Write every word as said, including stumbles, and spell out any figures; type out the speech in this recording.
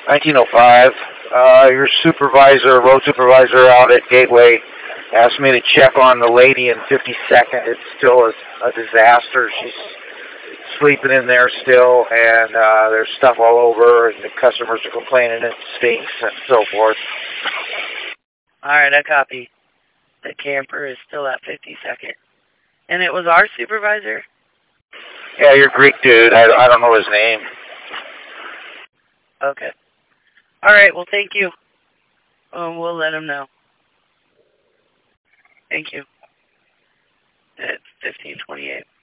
nineteen oh five. Uh, your supervisor, road supervisor out at Gateway, asked me to check on the lady in fifty-second. It's still a, a disaster. She's sleeping in there still, and uh, there's stuff all over, and the customers are complaining it stinks and so forth. All right, I copy. The camper is still at fifty-second. And it was our supervisor? Yeah, you're a Greek dude. I, I don't know his name. Okay. All right, well, thank you. Um, we'll let him know. Thank you. It's fifteen twenty-eight.